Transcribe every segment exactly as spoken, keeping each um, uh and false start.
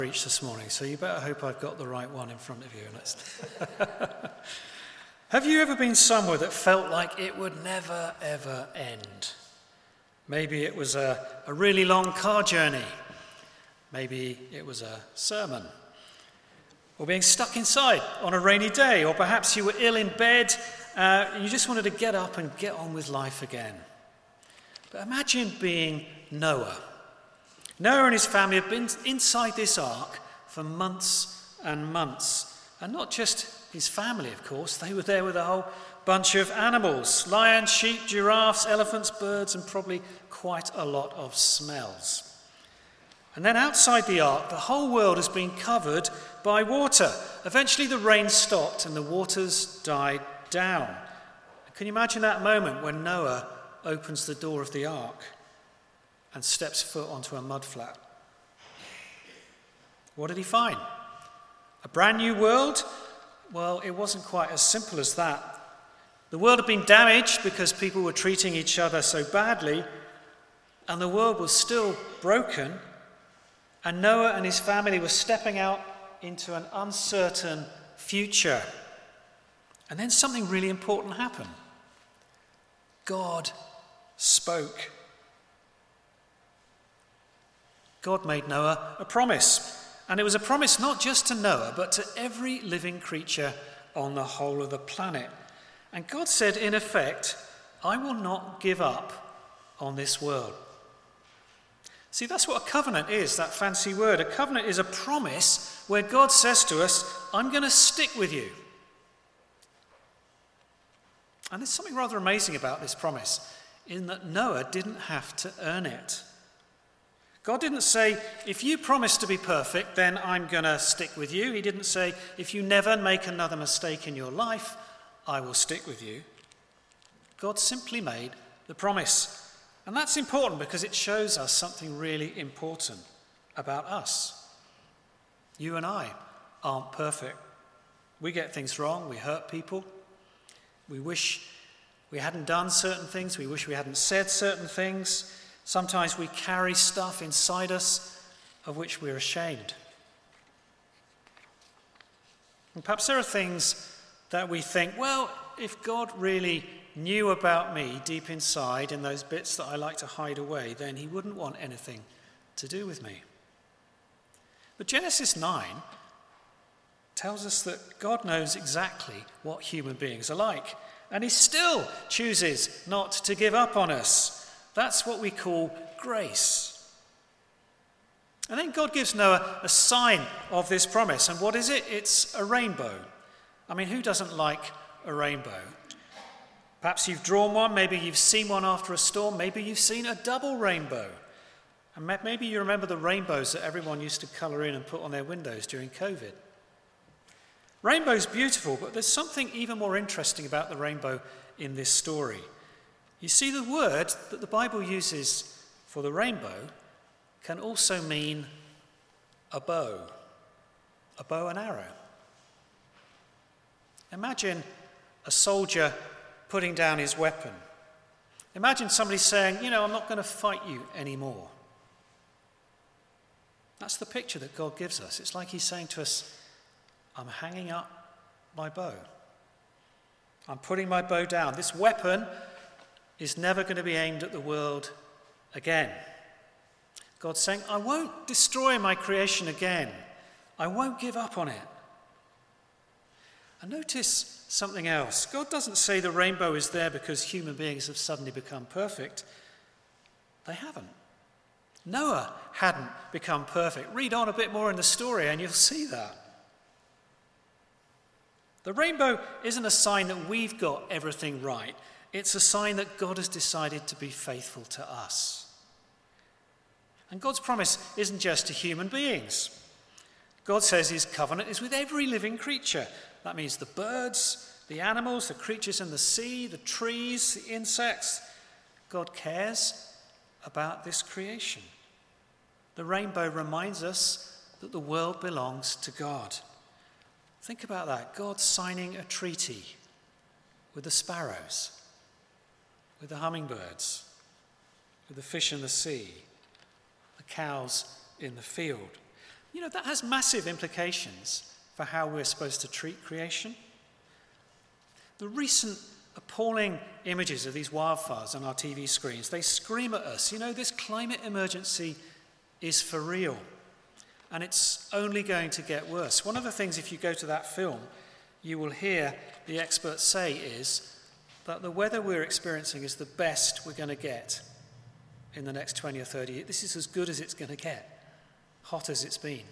preach this morning, so you better hope I've got the right one in front of you. Let's Have you ever been somewhere that felt like it would never, ever end? Maybe it was a, a really long car journey. Maybe it was a sermon. Or being stuck inside on a rainy day. Or perhaps you were ill in bed uh, and you just wanted to get up and get on with life again. But imagine being Noah. Noah and his family have been inside this ark for months and months. And not just his family, of course. They were there with a whole bunch of animals. Lions, sheep, giraffes, elephants, birds, and probably quite a lot of smells. And then outside the ark, the whole world has been covered by water. Eventually the rain stopped and the waters died down. Can you imagine that moment when Noah opens the door of the ark and steps foot onto a mudflat? What did he find? A brand new world? Well, it wasn't quite as simple as that. The world had been damaged because people were treating each other so badly, and the world was still broken, and Noah and his family were stepping out into an uncertain future. And then something really important happened. God spoke. God made Noah a promise. And it was a promise not just to Noah, but to every living creature on the whole of the planet. And God said, in effect, I will not give up on this world. See, that's what a covenant is, that fancy word. A covenant is a promise where God says to us, I'm going to stick with you. And there's something rather amazing about this promise, in that Noah didn't have to earn it. God didn't say, if you promise to be perfect, then I'm going to stick with you. He didn't say, if you never make another mistake in your life, I will stick with you. God simply made the promise. And that's important because it shows us something really important about us. You and I aren't perfect. We get things wrong. We hurt people. We wish we hadn't done certain things. We wish we hadn't said certain things. Sometimes we carry stuff inside us of which we're ashamed. And perhaps there are things that we think, well, if God really knew about me deep inside in those bits that I like to hide away, then he wouldn't want anything to do with me. But Genesis nine tells us that God knows exactly what human beings are like, and he still chooses not to give up on us. That's what we call grace. And then God gives Noah a sign of this promise. And what is it? It's a rainbow. I mean, who doesn't like a rainbow? Perhaps you've drawn one. Maybe you've seen one after a storm. Maybe you've seen a double rainbow. And maybe you remember the rainbows that everyone used to colour in and put on their windows during COVID. Rainbow's beautiful, but there's something even more interesting about the rainbow in this story. You see, the word that the Bible uses for the rainbow can also mean a bow, a bow and arrow. Imagine a soldier putting down his weapon. Imagine somebody saying, you know, I'm not going to fight you anymore. That's the picture that God gives us. It's like he's saying to us, I'm hanging up my bow. I'm putting my bow down. This weapon is never going to be aimed at the world again. God's saying, I won't destroy my creation again. I won't give up on it. And notice something else. God doesn't say the rainbow is there because human beings have suddenly become perfect. They haven't. Noah hadn't become perfect. Read on a bit more in the story and you'll see that. The rainbow isn't a sign that we've got everything right. It's a sign that God has decided to be faithful to us. And God's promise isn't just to human beings. God says his covenant is with every living creature. That means the birds, the animals, the creatures in the sea, the trees, the insects. God cares about this creation. The rainbow reminds us that the world belongs to God. Think about that. God signing a treaty with the sparrows, with the hummingbirds, with the fish in the sea, the cows in the field. You know, that has massive implications for how we're supposed to treat creation. The recent appalling images of these wildfires on our T V screens, they scream at us, you know, this climate emergency is for real, and it's only going to get worse. One of the things, if you go to that film, you will hear the experts say is that the weather we're experiencing is the best we're going to get in the next twenty or thirty years. This is as good as it's going to get, hot as it's been.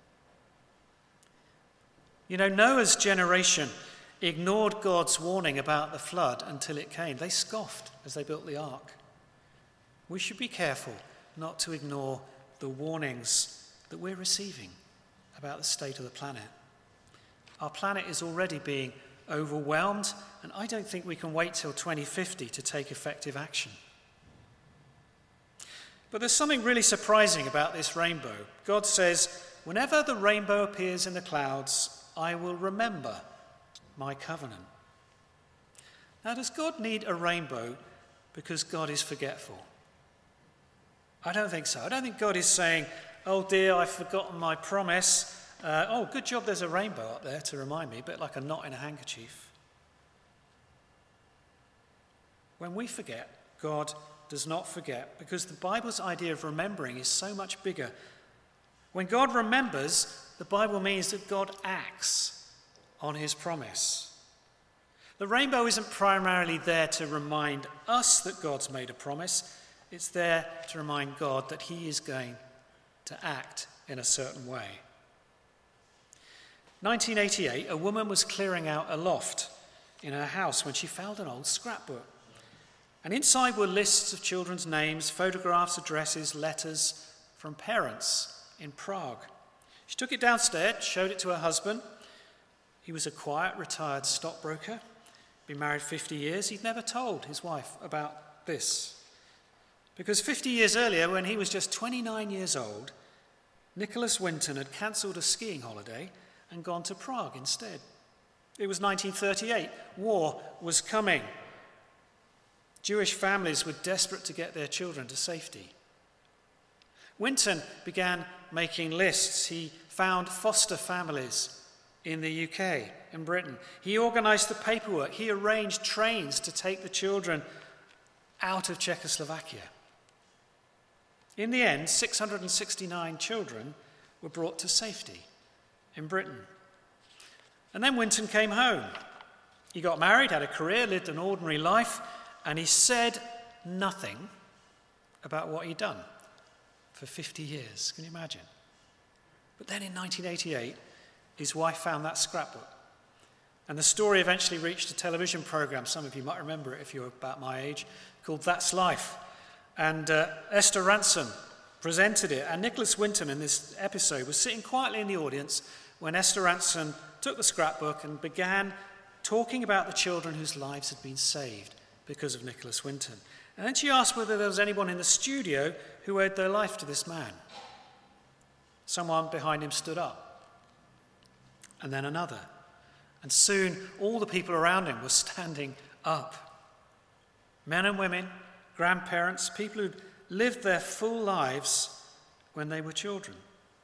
You know, Noah's generation ignored God's warning about the flood until it came. They scoffed as they built the ark. We should be careful not to ignore the warnings that we're receiving about the state of the planet. Our planet is already being overwhelmed, and I don't think we can wait till twenty fifty to take effective action. But there's something really surprising about this rainbow. God says, whenever the rainbow appears in the clouds, I will remember my covenant. Now, does God need a rainbow because God is forgetful? I don't think so. I don't think God is saying, oh dear, I've forgotten my promise. Uh, oh, good job there's a rainbow up there to remind me, a bit like a knot in a handkerchief. When we forget, God does not forget, because the Bible's idea of remembering is so much bigger. When God remembers, the Bible means that God acts on his promise. The rainbow isn't primarily there to remind us that God's made a promise. It's there to remind God that he is going to act in a certain way. nineteen eighty-eight, a woman was clearing out a loft in her house when she found an old scrapbook. And inside were lists of children's names, photographs, addresses, letters from parents in Prague. She took it downstairs, showed it to her husband. He was a quiet, retired stockbroker, been married fifty years. He'd never told his wife about this. Because fifty years earlier, when he was just twenty-nine years old, Nicholas Winton had cancelled a skiing holiday and gone to Prague instead. It was nineteen thirty-eight. War was coming. Jewish families were desperate to get their children to safety. Winton began making lists. He found foster families in the U K and Britain. He organised the paperwork. He arranged trains to take the children out of Czechoslovakia. In the end, six hundred sixty-nine children were brought to safety in Britain. And then Winton came home. He got married, had a career, lived an ordinary life, and he said nothing about what he'd done for fifty years. Can you imagine? But then in nineteen eighty-eight, his wife found that scrapbook. And the story eventually reached a television program, some of you might remember it if you're about my age, called That's Life. And uh, Esther Rantzen presented it. And Nicholas Winton in this episode was sitting quietly in the audience when Esther Rantzen took the scrapbook and began talking about the children whose lives had been saved because of Nicholas Winton. And then she asked whether there was anyone in the studio who owed their life to this man. Someone behind him stood up, and then another. And soon all the people around him were standing up. Men and women, grandparents, people who'd lived their full lives when they were children.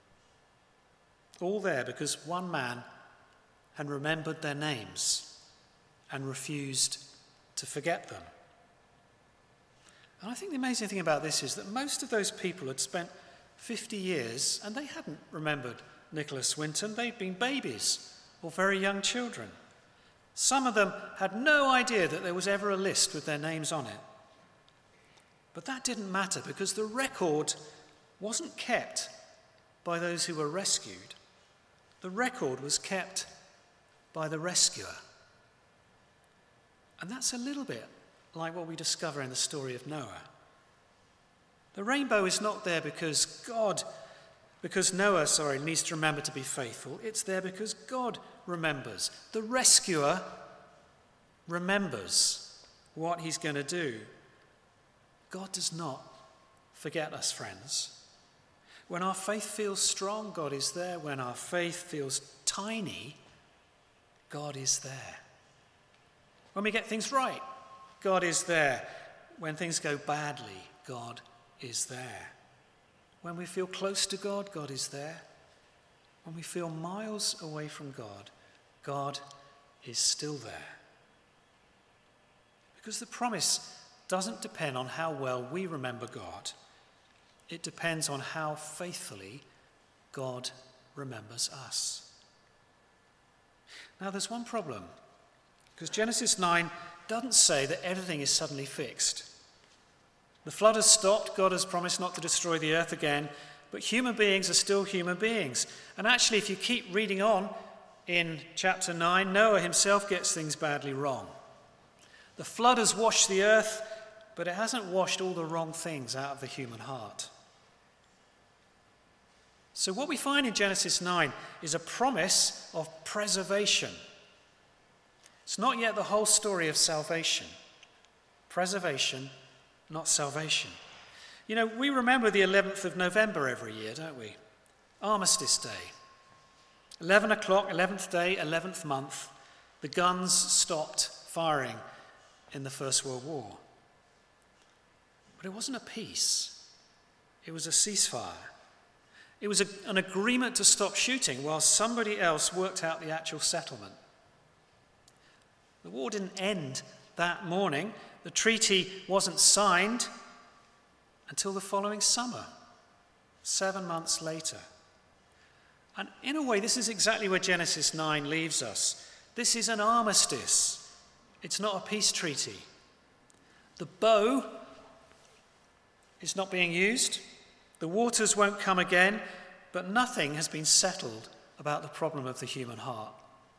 All there because one man had remembered their names and refused to forget them. And I think the amazing thing about this is that most of those people had spent fifty years and they hadn't remembered Nicholas Winton. They'd been babies or very young children. Some of them had no idea that there was ever a list with their names on it. But that didn't matter because the record wasn't kept by those who were rescued. The record was kept by the rescuer. And that's a little bit like what we discover in the story of Noah. The rainbow is not there because God, because Noah, sorry, needs to remember to be faithful. It's there because God remembers. The rescuer remembers what he's going to do. God does not forget us, friends. When our faith feels strong, God is there. When our faith feels tiny, God is there. When we get things right, God is there. When things go badly, God is there. When we feel close to God, God is there. when we feel miles away from God, God is still there. Because the promise doesn't depend on how well we remember God. It depends on how faithfully God remembers us. Now, there's one problem, because Genesis nine doesn't say that everything is suddenly fixed. The flood has stopped. God has promised not to destroy the earth again, but human beings are still human beings. And actually, if you keep reading on in chapter nine, Noah himself gets things badly wrong. The flood has washed the earth, but it hasn't washed all the wrong things out of the human heart. So what we find in Genesis nine is a promise of preservation. It's not yet the whole story of salvation. Preservation, not salvation. You know, we remember the eleventh of November every year, don't we? Armistice Day. eleven o'clock, eleventh day, eleventh month, the guns stopped firing in the First World War. But it wasn't a peace. It was a ceasefire. It was a, an agreement to stop shooting while somebody else worked out the actual settlement. The war didn't end that morning. The treaty wasn't signed until the following summer, seven months later. And in a way, this is exactly where Genesis nine leaves us. This is an armistice. It's not a peace treaty. The bow is not being used. The waters won't come again, but nothing has been settled about the problem of the human heart.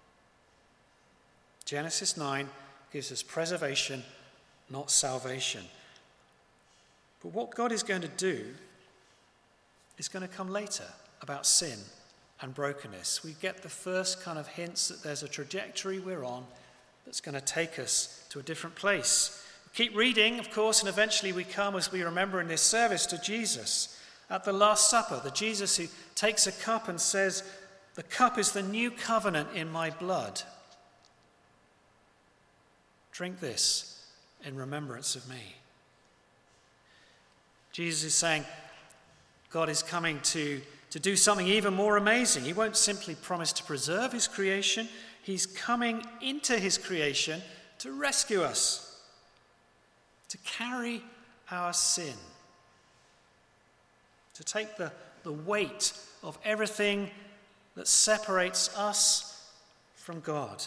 Genesis nine gives us preservation, not salvation. But what God is going to do is going to come later about sin and brokenness. We get the first kind of hints that there's a trajectory we're on that's going to take us to a different place. We keep reading, of course, and eventually we come, as we remember in this service, to Jesus at the Last Supper, the Jesus who takes a cup and says, "The cup is the new covenant in my blood. Drink this in remembrance of me." Jesus is saying God is coming to, to do something even more amazing. He won't simply promise to preserve his creation. He's coming into his creation to rescue us, to carry our sin, to take the, the weight of everything that separates us from God.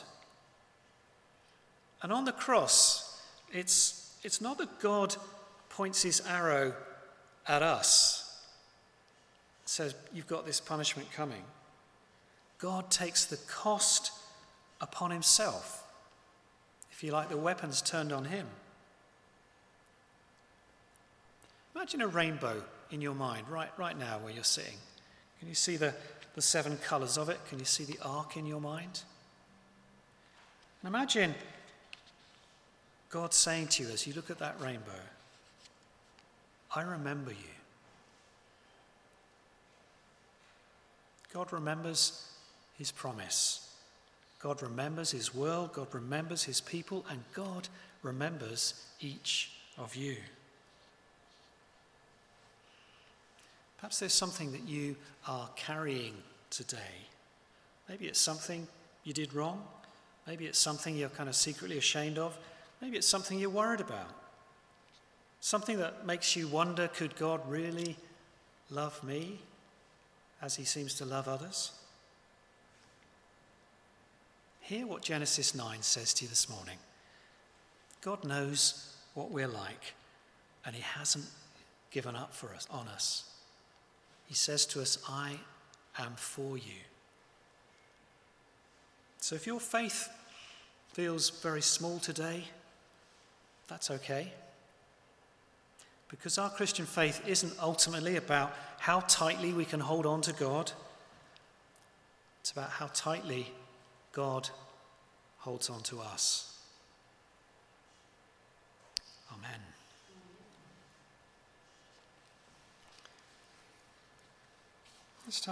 And on the cross, it's, it's not that God points his arrow at us, says, "You've got this punishment coming." God takes the cost upon himself. If you like, the weapons turned on him. Imagine a rainbow in your mind right, right now where you're sitting. Can you see the, the seven colours of it? Can you see the arc in your mind? And imagine God saying to you as you look at that rainbow, "I remember you." God remembers his promise. God remembers his world. God remembers his people. And God remembers each of you. Perhaps there's something that you are carrying today. Maybe it's something you did wrong. Maybe it's something you're kind of secretly ashamed of. Maybe it's something you're worried about. Something that makes you wonder, could God really love me as he seems to love others? Hear what Genesis nine says to you this morning. God knows what we're like, and he hasn't given up for us, on us. He says to us, "I am for you." So if your faith feels very small today, that's okay. Because our Christian faith isn't ultimately about how tightly we can hold on to God. It's about how tightly God holds on to us. Amen.